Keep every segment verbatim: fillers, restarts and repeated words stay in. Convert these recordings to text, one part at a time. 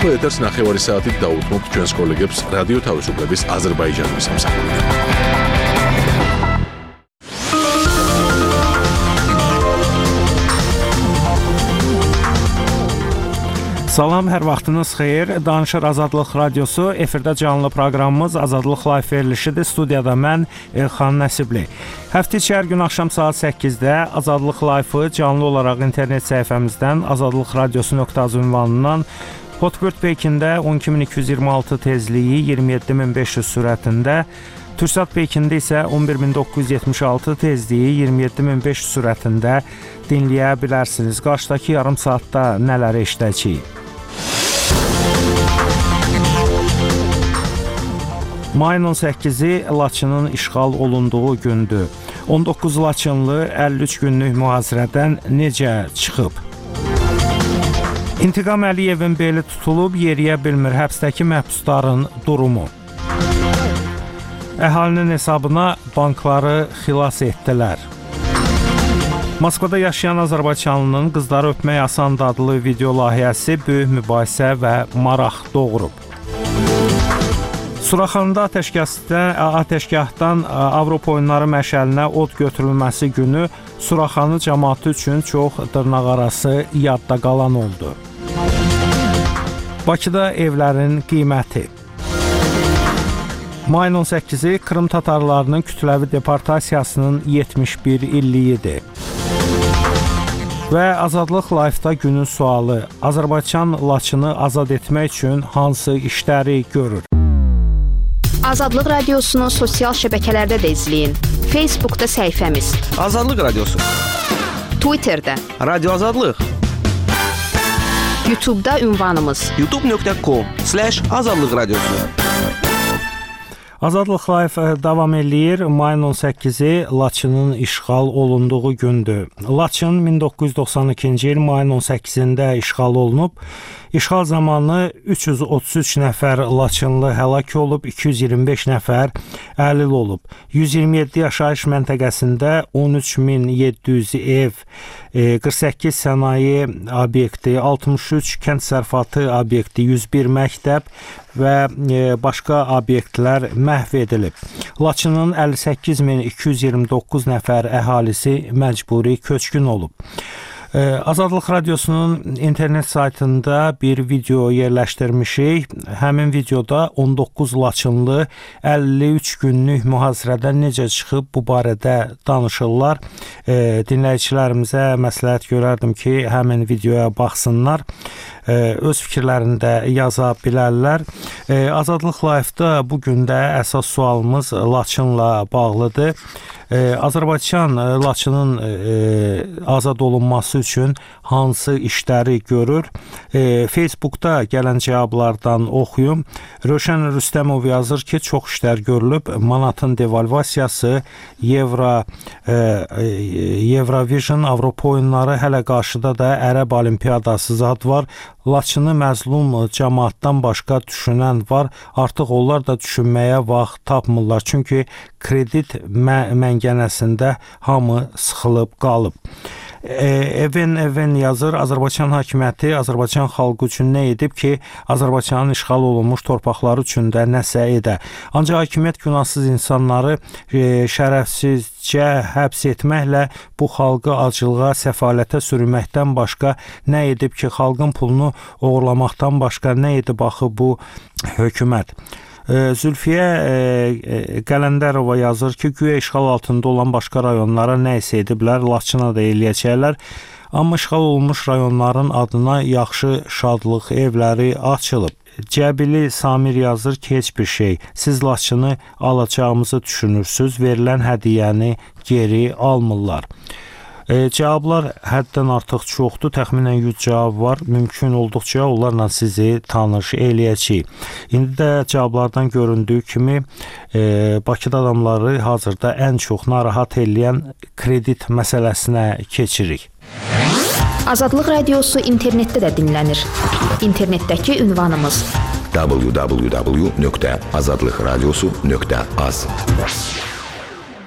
ახლა ეთერს ნახევარი საათით დაუთმობთ ჩვენს კოლეგებს რადიო თავისუფლების აზერბაიჯანის სამსახურიდან. Salam, hər vaxtınız xeyir. Danışır Azadlıq Radiosu. Efirdə canlı proqramımız Azadlıq Live verilişidir. Studiyada mən Elxan Nəsibli. Həftə içi hər gün axşam saat səkkizdə Azadlıq Live-ı canlı olaraq internet səhifəmizdən azadlıq radiosu nöqtə az ünvanından Hotbird Pekində on iki min iki yüz iyirmi altı tezliyi iyirmi yeddi min beş yüz sürətində, Türksat Pekində isə on bir min doqquz yüz yetmiş altı tezliyi iyirmi yeddi min beş yüz sürətində dinləyə bilərsiniz. Qarşıdakı yarım saatda nələr eşidəcəyik? Mayın on səkkizi Laçının işğal olunduğu gündür. on doqquz Laçınlı əlli üç günlük mühasirədən necə çıxıb? İntiqam Əliyevin beli tutulub, yeriyə bilmir həbsdəki məhbusların durumu. Əhalinin hesabına bankları xilas etdilər. Moskvada yaşayan Azərbaycanlının qızları öpmək asandır adlı video layihəsi böyük mübahisə və maraq doğurub. Suraxanında atəşkəsdə, atəşgahdan Avropa oyunları məşəlinə od götürülməsi günü Suraxanı cəmaatı üçün çox dırnaqarası yadda qalan oldu. Bakıda evlərin qiyməti. Mayın on səkkizi Krım tatarlarının kütləvi deportasiyasının yetmiş bir illiyidir. Və Azadlıq Live-da günün sualı: Azərbaycan Laçını azad etmək üçün hansı işləri görür? Azadlıq Radiosunu sosial şəbəkələrdə də izləyin. Facebookda səhifəmiz Azadlıq Radiosu, Twitterdə Radio Azadlıq, YouTube'da ünvanımız youtube nöqtə com slash azadlıq radiosu. Azadlıq Live davam eləyir. Mayın on səkkizi Laçının işğal olunduğu gündür. Laçın min doqquz yüz doxsan ikinci il mayın on səkkizində işğal olunub. İşğal zamanı üç yüz otuz üç nəfər Laçınlı həlak olub, iki yüz iyirmi beş nəfər əlil olub. yüz iyirmi yeddi yaşayış məntəqəsində on üç min yeddi yüz ev, qırx səkkiz sənaye obyekti, altmış üç kənd sərfatı obyekti, yüz bir məktəb və başqa obyektlər məhv edilib. Laçının əlli səkkiz min iki yüz iyirmi doqquz nəfər əhalisi məcburi köçkün olub. Azadlıq Radiosunun internet saytında bir video yerləşdirmişik. Həmin videoda on doqquz Laçınlı əlli üç günlük mühasirədən necə çıxıb bu barədə danışırlar. Dinləyicilərimizə məsləhət görərdim ki, həmin videoya baxsınlar, öz fikirlərində yaza bilərlər. Azadlıq Live-da bugün də əsas sualımız Laçınla bağlıdır. Azərbaycan Laçının azad olunması üçün hansı işləri görür? Facebookda gələn cavablardan oxuyum. Röşən Rüstəmov yazır ki, çox işlər görülüb. Manatın devalvasiyası, Evro, Eurovision, Avropa oyunları, hələ qarşıda da Ərəb Olimpiyadası zad var. Laçını məzlum cəmaatdan başqa düşünən var. Artıq onlar da düşünməyə vaxt tapmırlar. Çünki kredit məngənəsində hamı sıxılıb qalıb. Even Even yazır, Azərbaycan hakimiyyəti Azərbaycan xalqı üçün nə edib ki, Azərbaycanın işğal olunmuş torpaqları üçün də nəsə edə. Ancaq hakimiyyət günahsız insanları şərəfsizcə həbs etməklə bu xalqı acılığa, səfalətə sürməkdən başqa nə edib ki, xalqın pulunu oğurlamaqdan başqa nə edib axı bu hökumət? Zülfiyə Qələndərova yazır ki, güya işğal altında olan başqa rayonlara nə isə ediblər, Laçına da eləyəcəklər. Amma işğal olunmuş rayonların adına yaxşı şadlıq evləri açılıb. Cəbili Samir yazır ki, heç bir şey. Siz Laçını alacağımızı düşünürsünüz, verilən hədiyyəni geri almırlar. E, cavablar həddən artıq çoxdur, təxminən yüz cavab var. Mümkün olduqca onlarla sizi tanış eləyəcəyik. İndi də cavablardan göründüyü kimi e, Bakıda adamları hazırda ən çox narahat eləyən kredit məsələsinə keçirik. Azadlıq Radiosu internetdə də dinlənir. İnternetdəki ünvanımız w w w nöqtə azadlıq radiosu nöqtə az.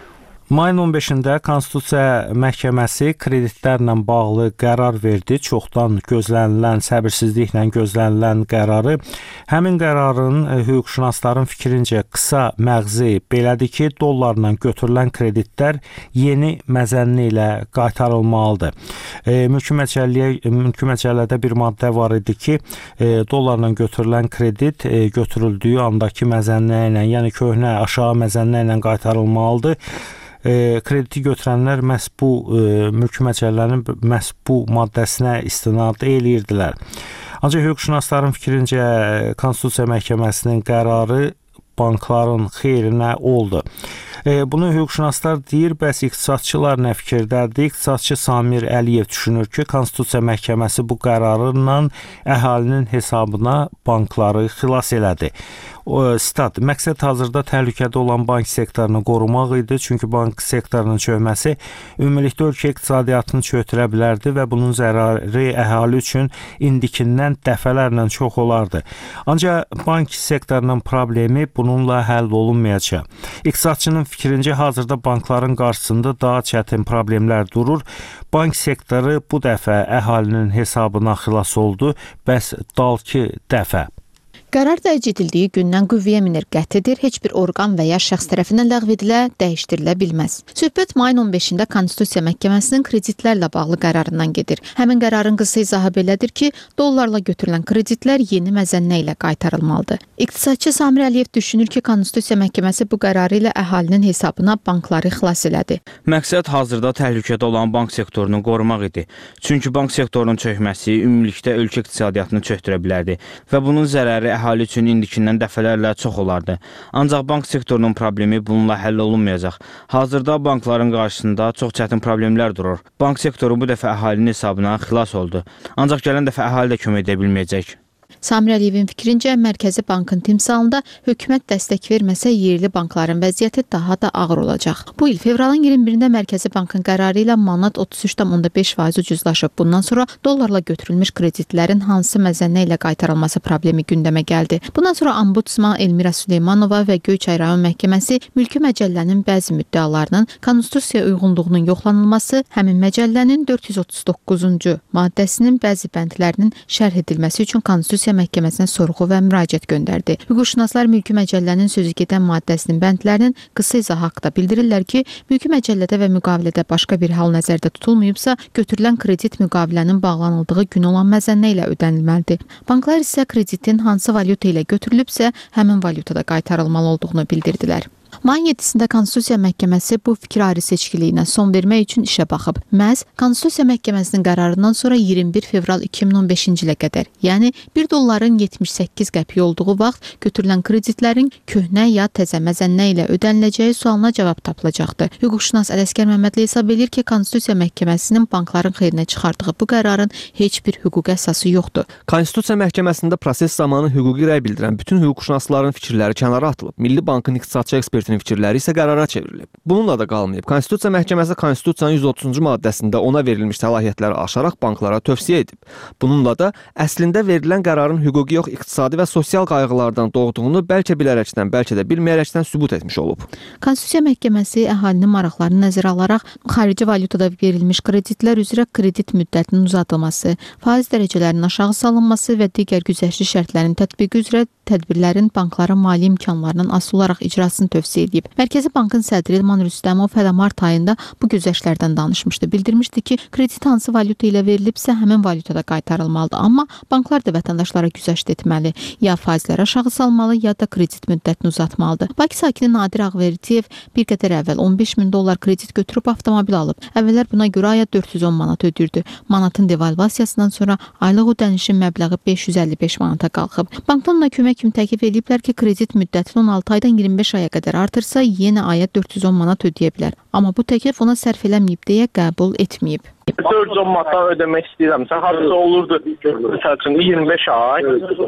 Mayın on beşində Konstitusiya Məhkəməsi kreditlərlə bağlı qərar verdi. Çoxdan gözlənilən, səbirsizliklə gözlənilən qərarı. Həmin qərarın hüquqşünasların fikrincə qısa məğzi belədir ki, dollarla götürülən kreditlər yeni məzənni ilə qaytarılmalıdır. E, mülki məcəlləyə, mülki məcəllədə bir maddə var idi ki, e, dollarla götürülən kredit e, götürüldüyü andakı məzənlə ilə, yəni köhnə aşağı məzənlə ilə qaytarılmalıdır. E, krediti götürənlər məhz bu e, mülki məcəllənin məhz bu maddəsinə istinad eləyirdilər. Ancaq hüquqşünasların fikrincə Konstitusiya Məhkəməsinin qərarı bankların xeyrinə oldu. E, bunu hüquqşünaslar deyir, bəs iqtisadçılar nə fikirdədir? İqtisadçı Samir Əliyev düşünür ki, Konstitusiya Məhkəməsi bu qərarla əhalinin hesabına bankları xilas elədi. O, stat, məqsəd hazırda təhlükədə olan bank sektorunu qorumaq idi, çünki bank sektorunun çökməsi ümumilikdə ölkə iqtisadiyyatını çökdürə bilərdi və bunun zərarı əhali üçün indikindən dəfələrlə çox olardı. Ancaq bank sektorunun problemi bununla həll olunmayacaq. İqtisadçının fikrincə hazırda bankların qarşısında daha çətin problemlər durur. Bank sektoru bu dəfə əhalinin hesabına xilas oldu, bəs dalki dəfə? Qərar dərc edildiyi gündən qüvvəyə minir, qətidir, heç bir orqan və ya şəxs tərəfindən ləğv edilə, dəyişdirilə bilməz. Söhbət mayın on beşində Konstitusiya Məhkəməsinin kreditlərlə bağlı qərarından gedir. Həmin qərarın qısa izahı belədir ki, dollarla götürülən kreditlər yeni məzənnə ilə qaytarılmalıdır. İqtisadçı Samir Əliyev düşünür ki, Konstitusiya Məhkəməsi bu qərarı ilə əhalinin hesabına bankları xilas elədi. Məqsəd hazırda təhlükədə olan bank sektorunu qorumaq idi. Çünki bank sektorunun çökməsi ümumilikdə ölkə iqtisadiyyatını çökdürə bilərdi və bunun zərəri əhali üçün indikindən dəfələrlə çox olardı. Ancaq bank sektorunun problemi bununla həll olunmayacaq. Hazırda bankların qarşısında çox çətin problemlər durur. Bank sektoru bu dəfə əhalinin hesabına xilas oldu. Ancaq gələn dəfə əhali də kömək edə bilməyəcək. Samir Əliyevin fikrincə, Mərkəzi Bankın timsalında hökumət dəstək verməsə yerli bankların vəziyyəti daha da ağır olacaq. Bu il fevralın iyirmi birində Mərkəzi Bankın qərarı ilə manat otuz üç nöqtə beş faiz ucuzlaşıb. Bundan sonra dollarla götürülmüş kreditlərin hansı məzənnə ilə qaytarılması problemi gündəmə gəldi. Bundan sonra Ombudsman Elmira Süleymanova və Göyçay rayon məhkəməsi mülki məcəllənin bəzi müddəalarının konstitusiyaya uyğunluğunun yoxlanılması, həmin məcəllənin dörd yüz otuz doqquzuncu maddəsinin bəzi bəndlərinin şərh edilməsi üçün Konstitusiya Məhkəməsinə sorğu və müraciət göndərdi. Hüquqşünaslar mülki məcəllənin sözü gedən maddəsinin bəndlərinin qısa izahı haqqında bildirirlər ki, mülki məcəllədə və müqavilədə başqa bir hal nəzərdə tutulmayıbsa, götürülən kredit müqavilənin bağlanıldığı gün olan məzənnə ilə ödənilməlidir. Banklar isə kreditin hansı valyuta ilə götürülübsə, həmin valyutada qaytarılmalı olduğunu bildirdilər. Mayın yeddisində Konstitusiya Məhkəməsi bu fikir ayrı seçkiliyinə son vermək üçün işə baxıb. Məhz Konstitusiya Məhkəməsinin qərarından sonra iyirmi bir fevral iki min on beşinci ilə qədər, yəni bir dolların yetmiş səkkiz qəpik olduğu vaxt götürülən kreditlərin köhnə ya təzə məzənnə ilə ödəniləcəyi sualına cavab tapılacaqdı. Hüquqşünas Ələsgər Məmmədli hesab edir ki, Konstitusiya Məhkəməsinin bankların xeyrinə çıxardığı bu qərarın heç bir hüquqi əsası yoxdur. Konstitusiya Məhkəməsində proses zamanı hüquqi rəy bildirən bütün hüquqşünasların fikirləri kənara atılıb. Milli Bankın iqtisadçı ekspertinin fikirləri isə qərara çevrilib. Bununla da qalmayıb. Konstitusiya Məhkəməsi Konstitusiyanın yüz otuzuncu maddəsində ona verilmiş səlahiyyətləri aşaraq banklara tövsiyə edib. Bununla da əslində verilən qərarın hüquqi yox, iqtisadi və sosial qayğılardan doğduğunu bəlkə bilərəkdən, bəlkə də bilməyərəkdən sübut etmiş olub. Konstitusiya Məhkəməsi əhalinin maraqlarını nəzərə alaraq xarici valyutada verilmiş kreditlər üzrə kredit müddətinin uzadılması, faiz dərəcələrinin aşağı salınması və digər güzəştli şərtlərin tətbiqi üzrə tədbirlərin bankların mali imkanlarının asılı olaraq icrasını tövsiyə edib. Mərkəzi Bankın sədri İlman Rüstəmov hələ mart ayında bu güzəştlərdən danışmışdı. Bildirmişdi ki, kredit hansı valyuta ilə verilibsə, həmin valyutada qaytarılmalıdır. Amma banklar da vətəndaşlara güzəşt etməli, ya faizləri aşağı salmalı, ya da kredit müddətini uzatmalıdır. Bakı sakini Nadir Ağverdiyev bir qədər əvvəl on beş min dollar kredit götürüb avtomobil alıb. Əvvəllər buna görə aya dörd yüz on manat ödürdü. Manatın devalvasiyasından sonra aylıq ödənişin məbləği beş yüz əlli beş manata qalxıb. Bankdan ona kömək kimi təklif ediblər ki, kredit müddətini on altı aydan iyirmi beş aya qədər artırsa, yenə aya dörd yüz on manat ödəyə bilər. Amma bu təklif ona sərf eləməyib deyə qəbul etməyib. dörd yüz on manat ödəmək istəyirəmsə, harca olurdu məsəl üçün iyirmi beş ay.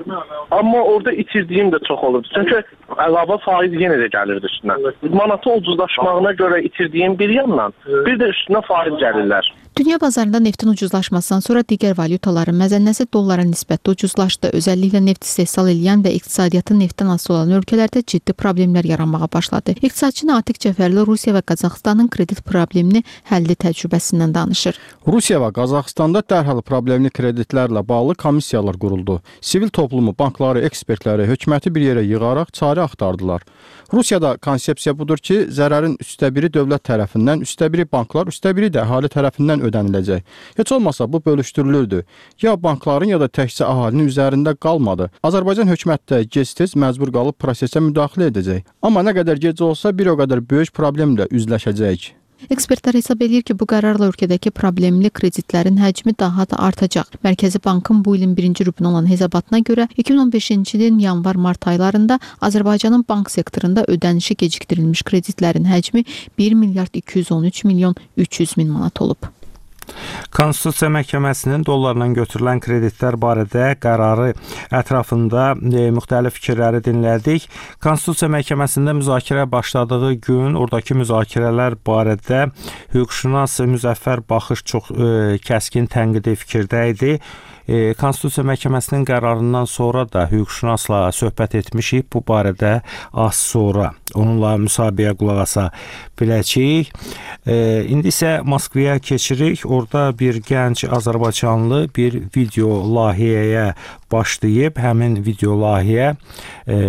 Amma orada itirdiyim də çox olurdu. Çünki əlavə faiz yenə də gəlirdi üstünə. Manatın ucuzlaşmağına görə itirdiyim bir yandan, bir də üstünə faiz gəlirlər. Dünya bazarında neftin ucuzlaşmasından sonra digər valyutaların məzənnəsi dollara nisbətdə ucuzlaşdı. Özəlliklə neft istehsal edən və iqtisadiyyatı neftdən asılı olan ölkələrdə ciddi problemlər yaranmağa başladı. İqtisadçı Natiq Cəfərli Rusiya və Qazaxıstanın kredit problemini həlli təcrübəsindən danışır. Rusiya və Qazaxıstanda dərhal problemli kreditlərlə bağlı komissiyalar quruldu. Sivil toplumu, bankları, ekspertləri, hökuməti bir yerə yığaraq çarə axtardılar. Rusiyada konsepsiya budur ki, zərərin üçdə biri dövlət tərəfindən, üçdə biri banklar, üçdə biri də əhali tərəfindən ödəniləcək. Heç olmasa bu bölüşdürülürdü. Ya bankların, ya da təkcə əhalinin üzərində qalmadı. Azərbaycan hökuməti də gec-tez məcbur qalıb prosesə müdaxilə edəcək. Amma nə qədər gec olsa, bir o qədər böyük problemlə üzləşəcəyik. Ekspertlər hesab edir ki, bu qərarla ölkədəki problemli kreditlərin həcmi daha da artacaq. Mərkəzi Bankın bu ilin birinci rübünə olan hesabatına görə iki min on beşinci ilin yanvar-mart aylarında Azərbaycanın bank sektorunda ödənişi gecikdirilmiş kreditlərin həcmi bir milyard iki yüz on üç milyon üç yüz min manat olub. Konstitusiya Məhkəməsinin dollarla götürülən kreditlər barədə qərarı ətrafında e, müxtəlif fikirləri dinlədik. Konstitusiya Məhkəməsində müzakirə başladığı gün oradakı müzakirələr barədə hüquqşünas Müzəffər Baxış çox e, kəskin tənqidi fikirdə idi. E, Konstitusiya Məhkəməsinin qərarından sonra da hüquqşünasla söhbət etmişik. Bu barədə az sonra onunla müsahibəyə qulaq asa biləcəyik. E, indi isə Moskvaya keçirik. Orada bir gənc Azərbaycanlı bir video layihəyə başlayıb. Həmin video layihə e,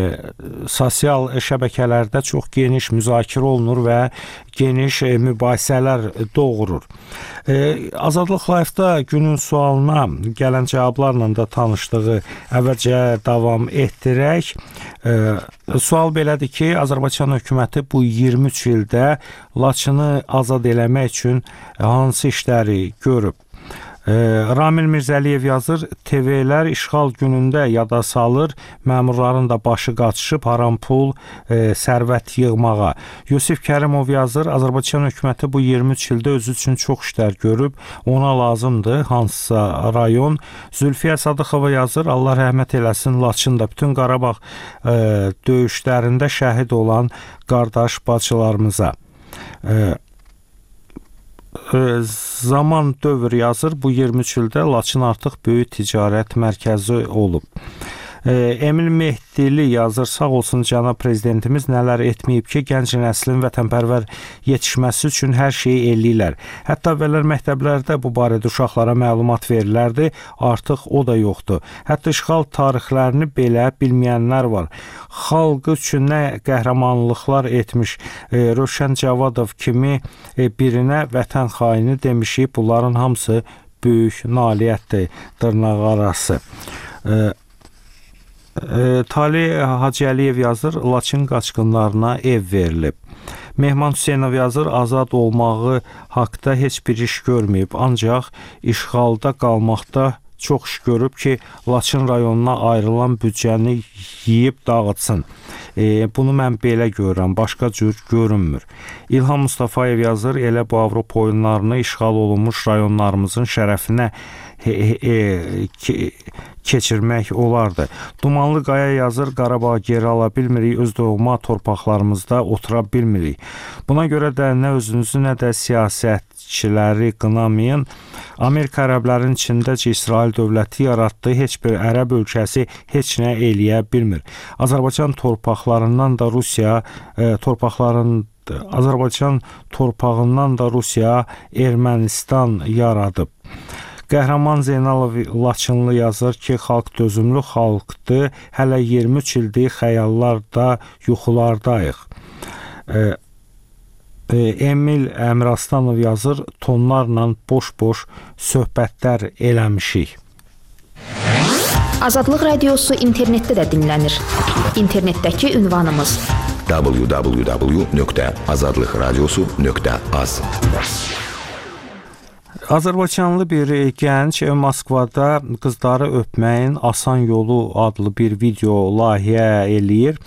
sosial şəbəkələrdə çox geniş müzakirə olunur və geniş e, mübahisələr doğurur. E, Azadlıq Live-da günün sualına gələn cavablarla da tanışdığı əvvəlcə davam etdirək. E, sual belədir ki, Azərbaycan hökuməti bu iyirmi üç ildə Laçını azad eləmək üçün hansı işləri görüb? E, Ramil Mirzəliyev yazır, T V-lər işğal günündə yada salır, məmurların da başı qaçışıb haram pul, e, sərvət yığmağa. Yusif Kərimov yazır, Azərbaycan hökuməti bu iyirmi üç ildə özü üçün çox işlər görüb, ona lazımdır hansısa rayon. Zülfiyə Sadıxova yazır, Allah rəhmət eləsin, Laçında bütün Qarabağ e, döyüşlərində şəhid olan qardaş bacılarımıza. E, Zaman dövr yazır, bu iyirmi üç ildə Laçın artıq böyük ticarət mərkəzi olub. Emil Mehdili yazır, sağ olsun cənab prezidentimiz nələr etməyib ki, gənc nəslin vətənpərvər yetişməsi üçün hər şeyi eləyirlər. Hətta əvvəllər məktəblərdə bu barədə uşaqlara məlumat verilərdi, artıq o da yoxdur. Hətta işğal tarixlərini belə bilməyənlər var. Xalq üçün nə qəhrəmanlıqlar etmiş e, Rövşən Cavadov kimi e, birinə vətən xaini demişik, bunların hamısı böyük nailiyyətdir, dırnaq arası. E, E, Tali Hacıəliyev yazır, Laçın qaçqınlarına ev verilib. Mehman Hüseynov yazır, azad olmağı haqda heç bir iş görməyib, ancaq işğalda qalmaqda çox iş görüb ki, Laçın rayonuna ayrılan büdcəni yeyib dağıtsın. E, bunu mən belə görürəm, başqa cür görünmür. İlham Mustafayev yazır, elə bu Avropa oyunlarını işğal olunmuş rayonlarımızın şərəfinə he, he, he, ke, keçirmək olardı. Dumanlı Qaya yazır, Qarabağ geri ala bilmirik, öz doğma torpaqlarımızda otura bilmirik. Buna görə də nə özünüzü, nə də siyasətçiləri qınamayın. Amerika ərəblərin içindəcə İsrail dövləti yaratdığı heç bir ərəb ölkəsi heç nə eləyə bilmir. Azərbaycan torpaqlarından da Rusiya e, torpaqların Azərbaycan torpağından da Rusiya Ermənistan yaradıb. Qəhrəman Zeynalov Laçınlı yazır ki, xalq dözümlü xalqdır, hələ iyirmi üç ildir xəyallarda, yuxulardayıq. E, e, Emil Əmrastanov yazır, tonlarla boş-boş söhbətlər eləmişik. Azadlıq Radiosu internetdə də dinlənir. İnternetdəki ünvanımız w w w nöqtə azadlıq radiosu nöqtə az. Azərbaycanlı bir gənc Moskvada qızları öpməyin asan yolu adlı bir video layihə eləyir.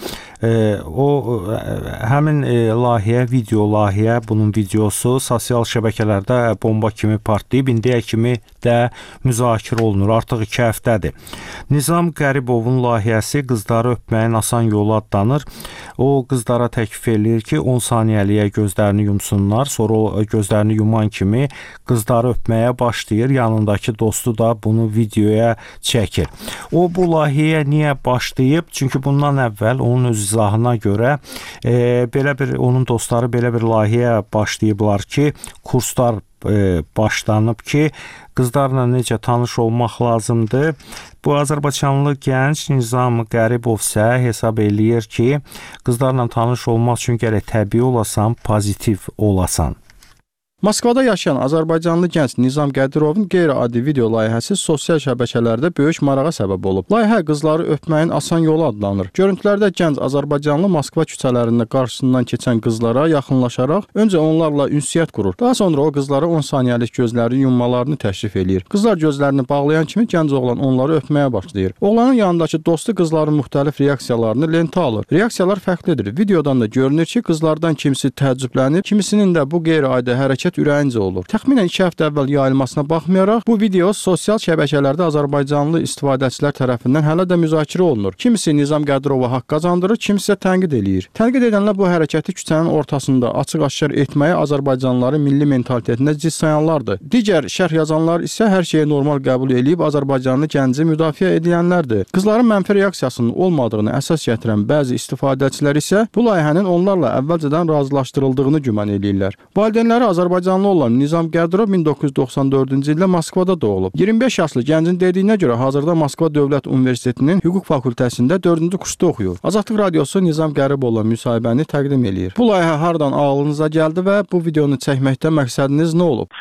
E, o e, həmin e, layihə, video layihə, bunun videosu sosial şəbəkələrdə bomba kimi partlayıb, indiyə kimi də müzakirə olunur. Artıq iki həftədir. Nizam Qəribovun layihəsi Qızları öpməyin asan yolu adlanır. O qızlara təklif eləyir ki, on saniyəliyə gözlərini yumsunlar, sonra o gözlərini yuman kimi qızları öpməyə başlayır. Yanındakı dostu da bunu videoya çəkir. O bu layihəyə niyə başlayıb? Çünki bundan əvvəl onun öz izahına görə e, belə bir onun dostları belə bir layihəyə başlayıblar ki, kurslar e, başlanıb ki, qızlarla necə tanış olmaq lazımdır. Bu Azərbaycanlı gənc Nizam Qəribov isə hesab eləyir ki, qızlarla tanış olmaq üçün gərək təbii olasan, pozitiv olasan. Moskvada yaşayan Azərbaycanlı gənc Nizam Qədirovun qeyri-adi video layihəsi sosial şəbəkələrdə böyük marağa səbəb olub. Layihə qızları öpməyin asan yolu adlanır. Görüntülərdə gənc Azərbaycanlı Moskva küçələrində qarşısından keçən qızlara yaxınlaşaraq öncə onlarla ünsiyyət qurur. Daha sonra o qızlara on saniyəlik gözləri yummalarını təklif eləyir. Qızlar gözlərini bağlayan kimi gənc oğlan onları öpməyə başlayır. Oğlanın yanındakı dostu qızların müxtəlif reaksiyalarını lentə alır. Reaksiyalar fərqlidir. Videodan da görünür ki, qızlardan kimisi təəccüblənir, kimisinin də bu qeyri-adi hərəkət ürəyincə olur. Təxminən iki həftə əvvəl yayılmasına baxmayaraq, bu video sosial şəbəkələrdə Azərbaycanlı istifadəçilər tərəfindən hələ də müzakirə olunur. Kimisi Nizam Qədirova haqq qazandırır, kimisi isə tənqid eləyir. Tənqid edənlər bu hərəkəti küçənin ortasında açıq-aşkar etməyə Azərbaycanlıların milli mentalitetinə zidd sayanlardır. Digər şərh yazanlar isə hər şeyi normal qəbul edib Azərbaycanlı gənci müdafiə edənlərdir. Qızların mənfi reaksiyasının olmadığını əsas gətirən bəzi istifadəçilər isə bu layihənin onlarla əvvəlcədən razılaşdırıldığını güman edirlər. Valideynləri Azərbaycan Azərbaycanlı olan Nizam Qədirov min doqquz yüz doxsan dördüncü ildə Moskvada doğulub. iyirmi beş yaşlı gəncin dediyinə görə hazırda Moskva Dövlət Universitetinin hüquq fakültəsində dördüncü kursda oxuyur. Azadlıq Radiosu Nizam Qəribovla müsahibəni təqdim eləyir. Bu layihə hardan ağlınıza gəldi və bu videonu çəkməkdə məqsədiniz nə olub?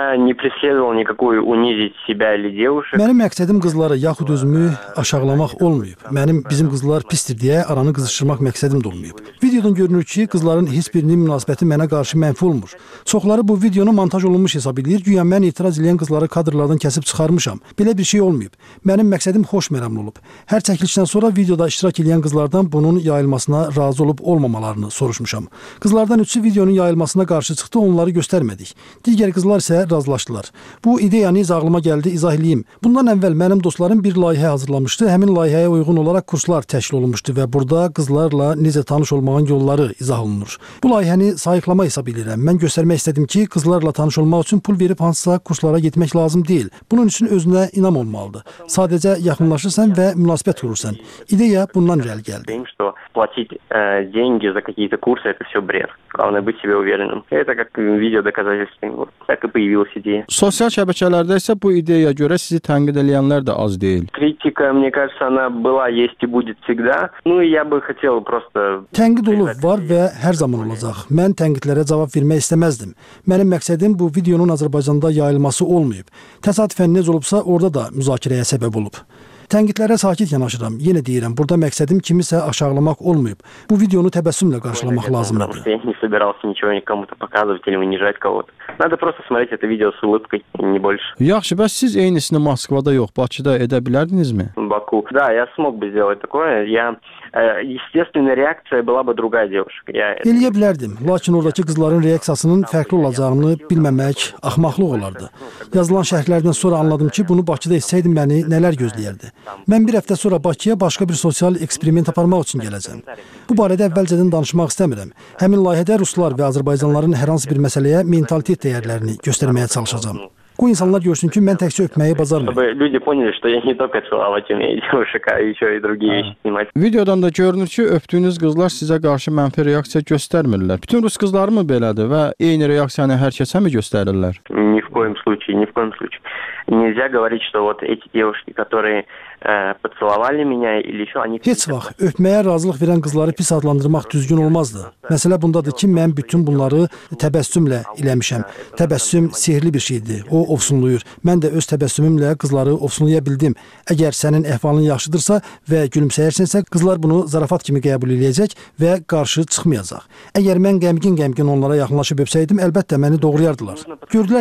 Mənim məqsədim qızları yaxud özümü aşağılamaq olmayıb. Mənim bizim qızlar pisdir deyə aranı qızışdırmaq məqsədim də olmayıb. Videodan görünür ki, qızların heç birinin münasibəti mənə qarşı mənfi olmur. Çoxları bu videonu montaj olunmuş hesab edir. Güya mən etiraz edən qızları kadrlardan kəsib çıxarmışam. Belə bir şey olmayıb. Mənim məqsədim xoş məramlı olub. Hər çəkilişdən sonra videoda iştirak edən qızlardan bunun yayılmasına razı olub olmamalarını soruşmuşam. Qızlardan üçü videonun yayılmasına qarşı çıxdı, onları göstərmədik. Digər qızlar isə razılaşdılar. Bu ideyanı iz ağlıma gəldi, izah eləyim. Bundan əvvəl mənim dostlarım bir layihə hazırlamışdı. Həmin layihəyə uyğun olaraq kurslar təşkil olunmuşdu və burada qızlarla necə tanış olmağın yolları izah olunur. Bu layihəni sayıqlama hesab edirəm. Mən göstərmək istədim ki, qızlarla tanış olmaq üçün pul verib hansısa kurslara getmək lazım deyil. Bunun üçün özünə inam olmalıdır. Sadəcə yaxınlaşırsan və münasibət qurursan. İdeya bundan irəli gəldi. Платить э, деньги за какие-то курсы, это все бред. Главное быть себе уверенным. Это как видео доказательство. Вот так и появилась идея. Sosial şəbəkələrdə isə bu ideyaya görə sizi tənqid edənlər də az deyil. Критика, мне кажется, она была, есть и будет всегда. Ну и я бы хотел просто... Tənqid olub, var və hər zaman olacaq. Mən tənqidlərə cavab vermək istəməzdim. Mənim məqsədim bu videonun Azərbaycanda yayılması olmayıb. Təsadüfən necə olubsa orada da müzakirəyə səbəb olub. Tənqidlərə sakit yanaşıram. Yenə deyirəm, burada məqsədim kimisə aşağılamaq olmayıb. Bu videonu təbəssümlə qarşılamaq lazımdır. Я не собирался ничего никому-то показывать или унижать кого-то. Надо просто смотреть это видео с улыбкой, не больше. Yaxşı, bəs siz eynisini Moskvada yox, Bakıda edə bilərdinizmi? Baku. Да, я смог бы сделать такое. Я естественная реакция была бы другая девушка. Я Eləyə bilərdim, lakin oradakı qızların reaksiyasının fərqli olacağını bilməmək axmaqlıq olardı. Yazılan şərhlərdən sonra anladım ki, bunu Bakıda etsəydim məni nələr gözləyərdi. Mən bir həftə sonra Bakıya başqa bir sosial eksperiment aparmaq üçün gələcəm. Bu barədə əvvəlcədən danışmaq istəmirəm. Həmin layihədə ruslar və azərbaycanlıların hər hansı bir məsələyə mentalitet dəyərlərini göstərməyə çalışacağam. Bu insanlar görsün ki, mən təkcə öpməyi bacarmıram. Люди поняли, что я не только целовать умею девушек, а еще и другие вещи снимать. Videodan da görünür ki, öpdüyünüz qızlar sizə qarşı mənfi reaksiya göstərmirlər. Bütün rus qızları mı belədir və eyni reaksiyanı hər kəsə mi göstərirlər? Ни в коем случае, ни в коем случае. Nельзя говорить, что вот эти девушки, которые э, поцеловали меня или еще они... Heç vaxt öpməyə razılıq verən qızları pis adlandırmaq düzgün olmazdı. Məsələ bundadır ki, mən bütün bunları təbəssümlə eləmişəm. Təbəssüm sehirli bir şeydir. O ofsunluyur. Mən də öz təbəssümümlə qızları ofsunlaya bildim. Əgər sənin əhvalın yaxşıdırsa və gülümsəyirsənsə, qızlar bunu zarafat kimi qəbul edəcək və qarşı çıxmayacaq. Əgər mən qəmgin-qəmgin onlara yaxınlaşıb öpsəydim, əlbəttə məni doğrayardılar. Gördülər ki, mən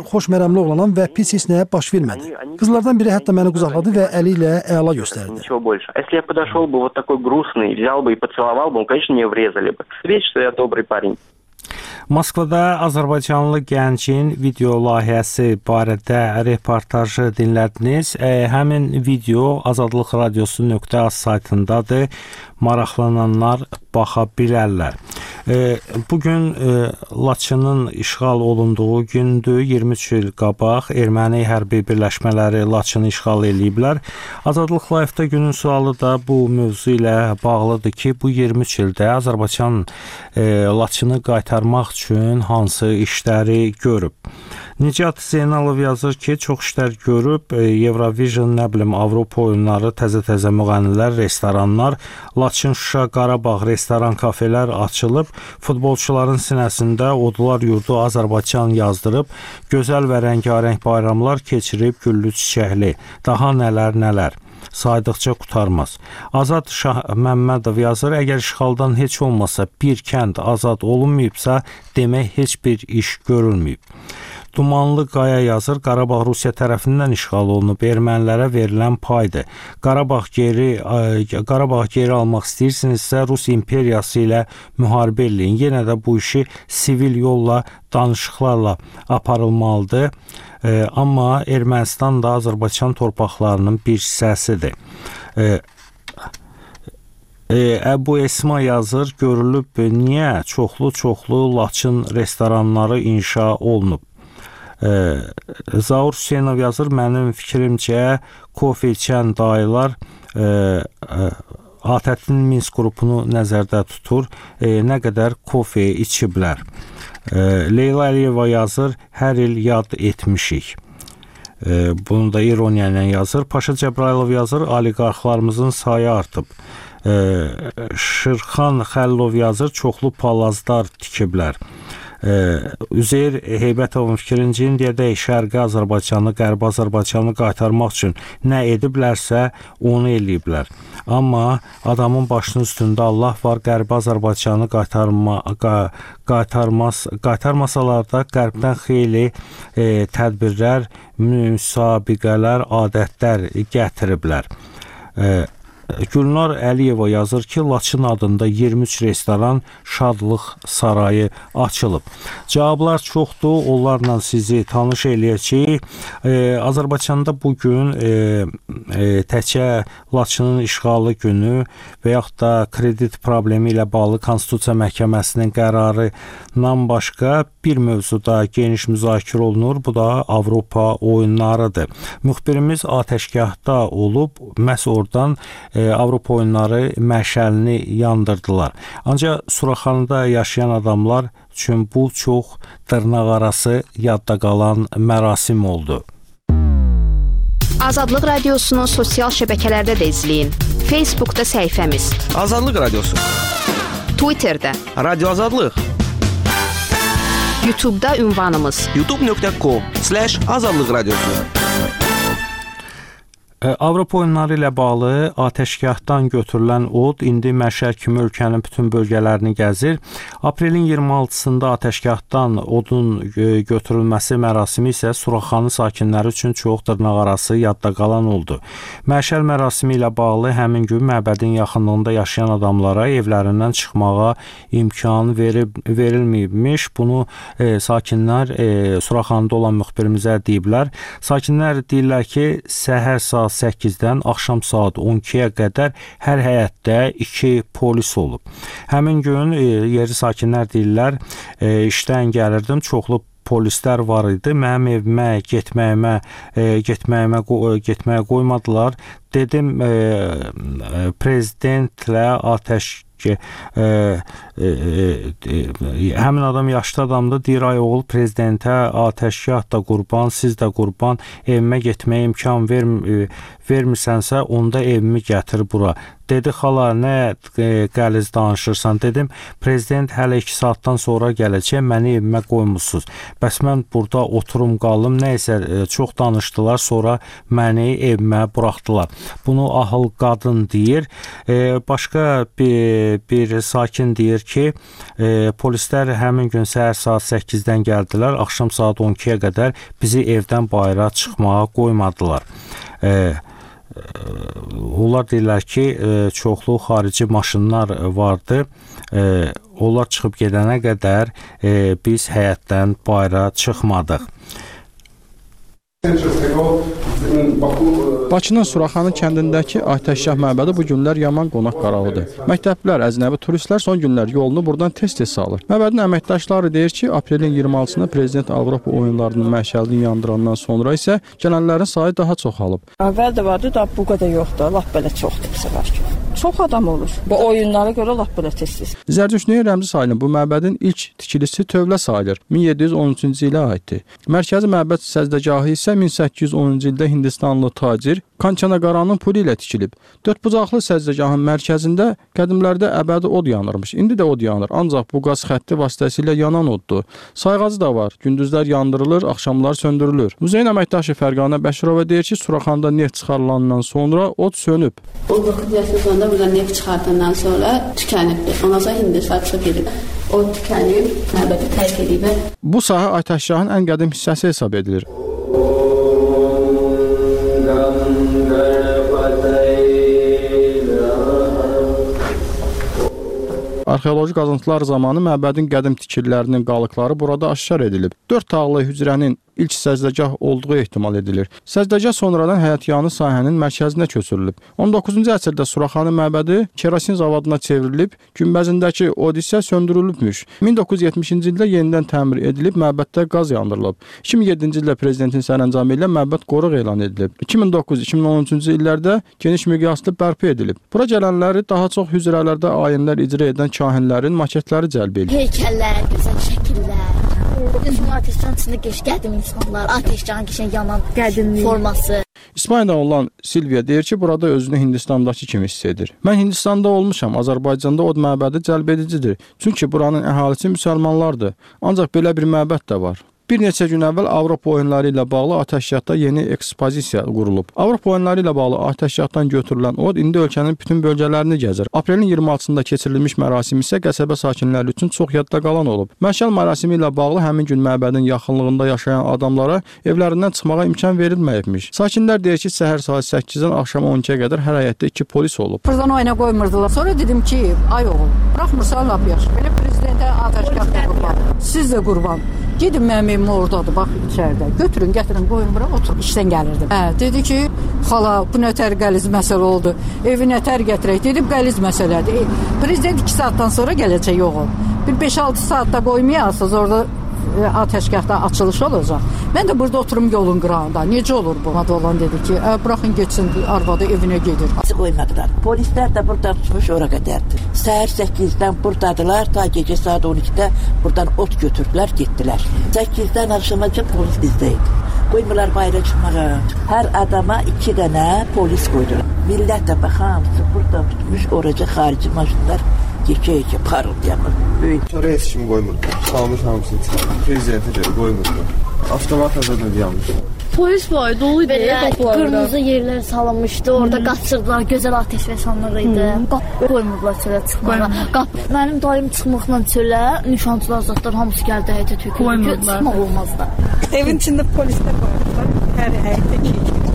xoşmərəmli oğlanam və pis heç nəyə baş vermədi. Qızlardan biri hətta məni qucaqladı və əli ilə əla göstərdi. Ничего больше. А если я подошел бы вот такой грустный, взял бы и поцеловал бы, он, конечно, мне врезали бы. Видишь, что я добрый парень. Moskvada Azərbaycanlı gəncin video layihəsi barədə reportajı dinlədiniz. E, həmin video azadlıq radiosu nöqtə az saytındadır. Maraqlananlar baxa bilərlər. E, bugün e, Laçının işğal olunduğu gündür. iyirmi üç il qabaq erməni hərbi birləşmələri Laçını işğal eləyiblər. Azadlıq Live-da günün sualı da bu mövzu ilə bağlıdır ki, bu iyirmi üç ildə Azərbaycan e, Laçını qaytarmaq üçün hansı işləri görüb. Nicat Zeynalov yazır ki, çox işlər görüb, Eurovision, nə bilim, Avropa oyunları, təzə-təzə müğənnilər, restoranlar, Laçın, Şuşa, Qarabağ restoran, kafelər açılıb, futbolçuların sinəsində Odlar Yurdu Azərbaycan yazdırıb, gözəl və rəngarəng bayramlar keçirib, güllü çiçəkli, daha nələr-nələr. Saydıqca qutarmaz. Azad Şah Məmmədov yazır, əgər işğaldan heç olmasa bir kənd azad olunmayıbsa, demək heç bir iş görülməyib. Dumanlı Qaya yazır, Qarabağ Rusiya tərəfindən işğal olunub, ermənilərə verilən paydır. Qarabağ geri, Qarabağ geri almaq istəyirsinizsə, Rus imperiyası ilə müharibə eləyin. Yenə də bu işi sivil yolla, danışıqlarla aparılmalıdır. E, amma Ermənistan da Azərbaycan torpaqlarının bir hissəsidir. E, e, Əbu Esma yazır, görülüb, niyə çoxlu-çoxlu Laçın restoranları inşa olunub? E, Zaur Hüseynov yazır, mənim fikrimcə kofe içən dayılar e, e, ATƏT-in Minsk qrupunu nəzərdə tutur, e, nə qədər kofe içiblər. E, Leyla Əliyeva yazır, hər il yad etmişik. E, bunu da ironiya ilə yazır. Paşa Cəbrailov yazır, oliqarxlarımızın sayı artıb. E, Şırxan Xəllov yazır, çoxlu palazlar tikiblər. Üzeyir Heybətovun fikrincə indiyədək Şərqi Azərbaycanı, Qərbi Azərbaycanı qaytarmaq üçün nə ediblərsə onu eləyiblər. Amma adamın başının üstündə Allah var, Qərbi Azərbaycanı qaytarma, qaytarmaz, qaytarmasalar da Qərbdən xeyli e, tədbirlər, müsabiqələr, adətlər gətiriblər. E, Gülnar Əliyeva yazır ki, Laçın adında iyirmi üç restoran, şadlıq sarayı açılıb. Cavablar çoxdur, onlarla sizi tanış eləyəcəyik. E, Azərbaycanda bugün e, e, təkcə Laçının işğalı günü və yaxud da kredit problemi ilə bağlı Konstitusiya Məhkəməsinin qərarından başqa bir mövzuda geniş müzakirə olunur, bu da Avropa oyunlarıdır. Müxbirimiz atəşgahda olub, məhz oradan e, Avropa oyunları məşəlini yandırdılar. Ancaq Suraxanıda yaşayan adamlar üçün bu çox dırnaqarası yadda qalan mərasim oldu. Azadlıq Radiosunu sosial şəbəkələrdə də izləyin. Facebookda səhifəmiz Azadlıq Radiosu, Twitterdə Radio Azadlıq, YouTube'da ünvanımız youtube nöqtə com slash azadlıq radiosu. Avropa oyunları ilə bağlı atəşgahdan götürülən od indi məşəl kimi ölkənin bütün bölgələrini gəzir. Aprelin iyirmi altısında atəşgahdan odun götürülməsi mərasimi isə Suraxanı sakinləri üçün çox dırnaqarası yadda qalan oldu. Məşəl mərasimi ilə bağlı həmin gün məbədin yaxınlığında yaşayan adamlara evlərindən çıxmağa imkan verib, verilməyibmiş. Bunu e, sakinlər e, Suraxanıda olan müxbirimizə deyiblər. Sakinlər deyirlər ki, səhər saat səkkizdən axşam saat on ikiyə qədər hər həyətdə iki polis olub. Həmin gün e, yerli sakinlər deyirlər, e, işdən gəlirdim, çoxlu polislər var idi. Mənim evimə getməyimə, e, getməyimə, getməyə qoymadılar. Dedim, e, prezidentlə atəş ki, e, e, e, həmin adam yaşlı adamdır, deyir, ay oğul, prezidentə atəşgah da qurban, siz də qurban, evimə getməyə imkan verm vermirsənsə, onda evimi gətir bura. Dedi, xala, nə e, qəliz danışırsan? Dedim, prezident hələ iki saatdan sonra gələcək, məni evimə qoymusunuz. Bəs mən burada oturum qalım, nəysə e, çox danışdılar, sonra məni evimə buraxdılar. Bunu ahıl qadın deyir. E, başqa bir bir sakin deyir ki, e, polislər həmin gün səhər saat səkkizdən gəldilər, axşam saat on ikiyə qədər bizi evdən bayıra çıxmağa qoymadılar. E, Onlar deyirlər ki, çoxlu xarici maşınlar vardı. Onlar çıxıb gedənə qədər biz həyətdən bayıra çıxmadıq. Bakının Suraxanı kəndindəki Atəşgah məbədi bu günlər yaman qonaq qarağıdır. Məktəblilər, əcnəbi turistlər son günlər yolunu buradan tez-tez salır. Məbədin əməkdaşları deyir ki, aprelin iyirmi altısında Prezident Avropa oyunlarının məşəlini yandırandan sonra isə gələnlərin sayı daha çoxalıb. Əvvəl də vardı, da bu qədər yoxdur, lap belə çoxdur bu səfər ki. Çox adam olur. Bu oyunlara görə lap belə tez-tez. Zərdüştnüyə Rəmzi sayılır. Bu məbədin ilk tikilisi Tövlə sayılır. min yeddi yüz on üçüncü ilə aiddir. Mərkəzi məbəd səzdəgahı isə min səkkiz yüz onuncu ildə Hindistanlı tacir Kançanaqaranın pulu ilə tikilib. Dördbucaqlı səzdəgahın mərkəzində qədimlərdə əbədi od yanırmış. İndi də od yanır, ancaq bu qaz xətti vasitəsilə yanan oddur. Sayğacı da var. Gündüzlər yandırılır, axşamlar söndürülür. Muzeyin əməkdaşı Fərqanə Bəşirova deyir ki, Suraxanda neft çıxarılandan sonra od sönüb. O vaxt yaşasında burada neft çıxartandan sonra tükənibdir. Ondan sonra Hindistana gedib. O tükənib, məbədi tərk edib. Bu sahə Atəşgahın ən qədim hissəsi hesab edilir. Arxeoloji qazıntılar zamanı məbədin qədim tikililərinin qalıqları burada aşkar edilib. Dörd tağlı hücrənin ilk səzdəgah olduğu ehtimal edilir. Səzdəgah sonradan həyətyanı sahənin mərkəzinə köçürülüb. on doqquzuncu əsrdə Suraxanı məbədi kerosin zavoduna çevrilib, günbəzindəki od isə söndürülübmüş. min doqquz yüz yetmişinci ildə yenidən təmir edilib, məbəddə qaz yandırılıb. iki min yeddinci ildə prezidentin sərəncamı ilə məbəd qoruq elan edilib. iki min doqquz iki min on üçüncü illərdə geniş miqyaslı bərpa edilib. Bura gələnləri daha çox hücrələrdə ayinlər icra edən kahinlərin maketləri cəlb edir. Heykəllər, gözəl şəkillər. Bizim Atəşgahın içində geç qədim insanlar, Atəşgahın keçən yanan qədimlik forması. İspanyada olan Silvia deyir ki, burada özünü Hindistandakı kimi hiss edir. Mən Hindistanda olmuşam, Azərbaycanda od məbədi cəlb edicidir. Çünki buranın əhalisi müsəlmanlardır. Ancaq belə bir məbəd də var. Bir neçə gün əvvəl Avropa oyunları ilə bağlı Atəşgahda yeni ekspozisiya qurulub. Avropa oyunları ilə bağlı Atəşgahdan götürülən od indi ölkənin bütün bölgələrini gəzir. Aprelin iyirmi altısında keçirilmiş mərasim isə qəsəbə sakinləri üçün çox yadda qalan olub. Məşəl mərasimi ilə bağlı həmin gün məbədin yaxınlığında yaşayan adamlara evlərindən çıxmağa imkan verilməyibmiş. Sakinlər deyir ki, səhər saat səkkizdən axşam on ikiyə qədər hər həyətdə iki polis olub. Buradan oyuna qoymurdular. Sonra dedim ki, ay oğul, buraxmırsan lap yaxşı. Belə prezidentə Atəşgahda qurban. Siz də qurban. Gedin mənim evim oradadır, bax içəridə. Götürün, gətirin, qoyun bura, otur. İşdən gəlirdim. Hə, dedi ki, xala, bu nətər qəliz məsələ oldu. Evi nətər gətirək? Dedim, qəliz məsələdir. E, prezident iki saatdan sonra gələcək oğul. Bir beş altı saatda qoymayasınız, orada e, Atəşgahda açılış olacaq. Mən də burada oturum yolun qırağında. Necə olur bu? Adı olan dedi ki, ə, buraxın geçsin, arvadı evinə gedir. Qoymadılar. Polislər də buradan çıxmış ora qədərdir. Səhər səkkizdən buradadılar, ta gecə saat on ikidə buradan ot götürdülər, getdilər. səkkizdən axşamacan polis bizdə idi. Qoymurlar bayıra çıxmağa. Hər adama iki dənə polis qoydular. Millət də bax, hamısı burada tutmuş, oraca xarici maşınlar yekə-yekə parıldayanır. Böyük sonra heç kim qoymur. Salmış hamısını çıxarmış. Prezidentə görə qoymurlar. Avtomat azadan yanmış. Polis var, dolu idi. Qırmızı yerlər salınmışdı, orada hmm. qaçırdılar, gözəl atəş fəsanları idi. Hmm. Qapı qoymurdular çölə çıxmağa. Qapı. Mənim dayım çıxmaqla çölə, nişancılar zatlar hamısı gəldi həyətə töküldü. Çıxmaq olmazdı. Evin içində polislər qoymuşlar, hər həyətdə iki.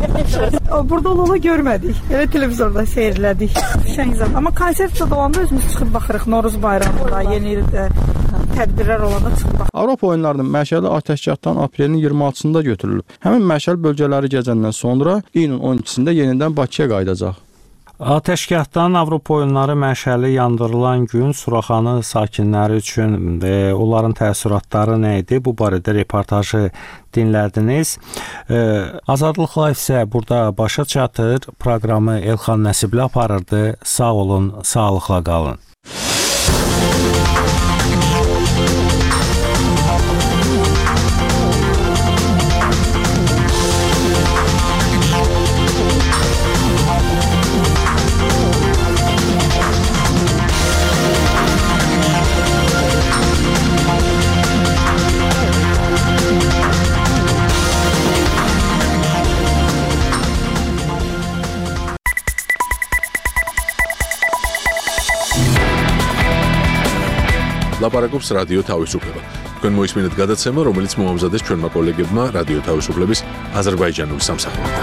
Burada olanı görmədik. Elə televizorda seyirlədik. Şəngizat. Amma konsert olanda özümüz çıxıb baxırıq. Noruz bayramında, yeni ildə tədbirlər olanda çıxıb baxırıq. Avropa oyunlarının məşəli Atəşgahdan aprelin iyirmi altısında götürülüb. Həmin məşəl bölgələri gəzəndən sonra iyunun on ikisində yenidən Bakıya qayıdacaq. Atəşgahdan Avropa oyunları məşəli yandırılan gün Suraxanı sakinləri üçün e, onların təəssüratları nə idi? Bu barədə reportajı dinlədiniz. E, Azadlıq Live isə burada başa çatır. Proqramı Elxan Nəsibli aparırdı. Sağ olun, sağlıqla qalın. ლაპარაკობს რადიო თავისუფლება. თქვენ მოისმინეთ გადაცემა, რომელიც მოამზადეს ჩვენმა კოლეგებმა რადიო თავისუფლების აზერბაიჯანული სამსახურიდან.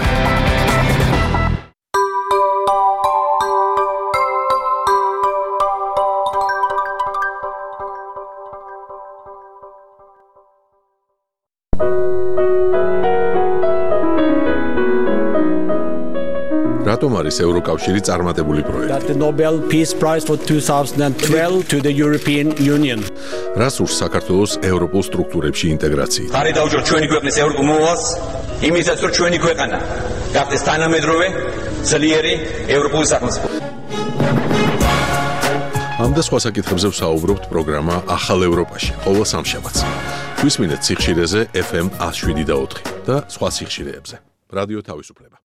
რატომ არის ევროკავშირი წარმატებული პროექტი? The Nobel Peace Prize for twenty twelve to the European Union. რას ურს საქართველოს ევროპულ სტრუქტურებში ინტეგრაციით? ხარი დაუჭიროთ ჩვენი ქვეყნის ევროპულ მოვალს, იმისაც რომ ჩვენი ქვეყანა გახდეს თანამედროვე, ძლიერი ევროპული სახელმწიფო. ამ და სხვა საკითხებზე ვსაუბრობთ პროგრამა ახალ ევროპაში, ყოველ სამშაბათს. გვისმინეთ სიხშირეზე ეფ ემ one oh seven და ოთხი და სხვა სიხშირეებზე. რადიო თავისუფლება.